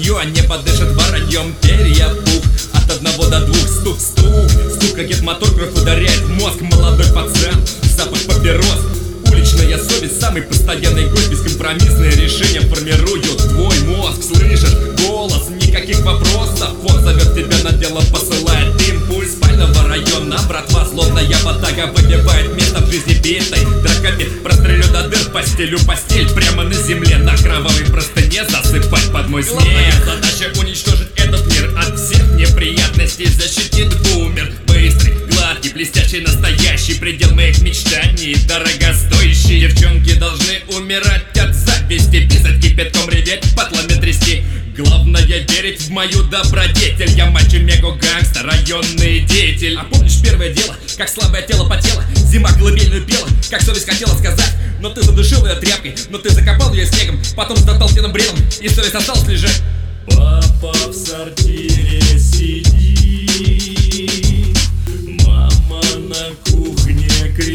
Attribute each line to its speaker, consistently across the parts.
Speaker 1: районе подышит вороньем перья пух. От 1 до 2 стук-стук, стук, ракет, мотор, кровь ударяет в мозг. Молодой пацан, запах папирос. Уличная совесть, самый постоянный гость. Бескомпромиссные решения формируют твой мозг. Слышишь голос, никаких вопросов. Он зовет тебя на дело, посылает импульс спального района. Братва, словно я ботага, выбивает место в жизни битой драками. Прострелю до дыр, постелю постель прямо на земле. На кровавой простыне засыпать под мой смех. Главная задача уничтожить этот мир от всех неприятностей. Защитит бумер, быстрый, гладкий, блестящий, настоящий предел моих мечтаний. Дорогостоящие девчонки должны умирать от зависти, писать кипятком, реветь, патлами трясти. Главное верить в мою добродетель. Я мачо-мега-гангстер, районный деятель. А помнишь первое дело, как слабое тело потело? Зима колыбельную пела, как совесть хотела сказать. Но ты задушил ее тряпкой, но ты закопал ее снегом. Потом сдотал тяным бредом, и совесть осталась лежать.
Speaker 2: Папа в сортире сидит, мама на кухне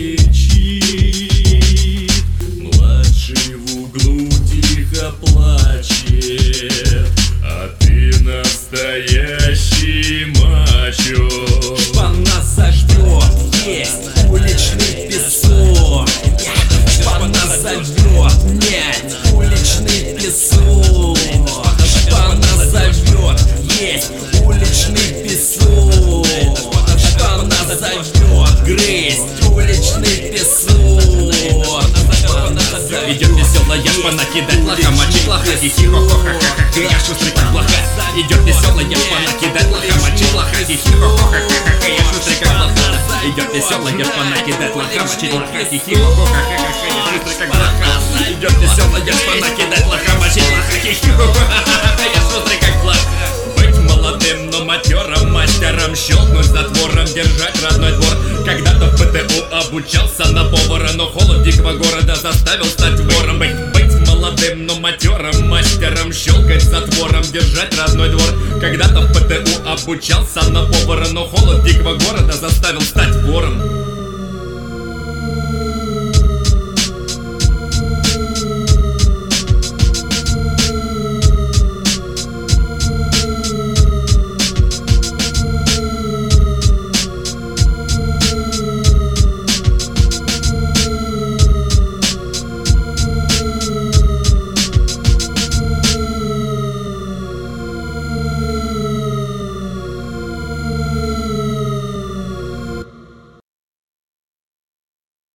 Speaker 2: кричит, младший в углу тихо плачет, а ты настоящий мачо.
Speaker 1: Шпана зажжет, есть уличный песок. Шпана зажжет, нет, уличный песок. Шпана зажжет, есть уличный песок. Шпана зажжет, грызть уличный песок. Идет веселая шпана кидать лоха, мочить лоха, хихи-хо-хо-ха-ха-ха, я шустрый как блоха. Идет веселая шпана кидать лоха, мочить лоха, хихи-хо-хо-ха-ха-ха, я шустрый как блоха. Идет веселая шпана кидать лоха, мочить лоха, хихи-хо-хо-ха-ха-ха, я шустрый как блоха. Идет веселая шпана кидать лоха, мочить лоха, хихи-хо-хо-ха-ха, я шустрый как блоха. Быть молодым, но матерым, мастером, щелкнуть затвором, держать родной двор. Когда-то в ПТУ обучался на повара, но холод дикого города заставил стать вором. Быть молодым, но матерым, мастером, щелкать затвором, держать родной двор. Когда-то в ПТУ обучался на повара, но холод дикого города заставил стать вором.